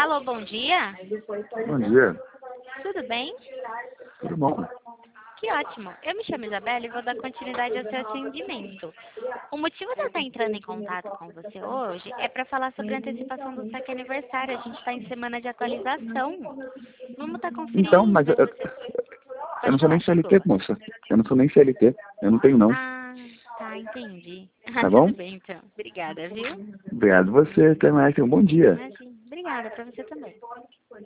Alô, bom dia. Bom dia. Tudo bem? Tudo bom? Que ótimo. Eu me chamo Isabela e vou dar continuidade ao seu atendimento. O motivo de eu estar entrando em contato com você hoje é para falar sobre a antecipação do saque aniversário. A gente está em semana de atualização. Vamos estar Então, conferindo. mas eu Pode não sou falar, nem CLT, desculpa. moça. Eu não sou nem CLT. Eu não tenho, não. Ah, tá, entendi. Tá Tudo bom? bem, então. Obrigada, viu? Obrigado você. Até mais. Tenha um bom dia. Imagina. Obrigada para você também.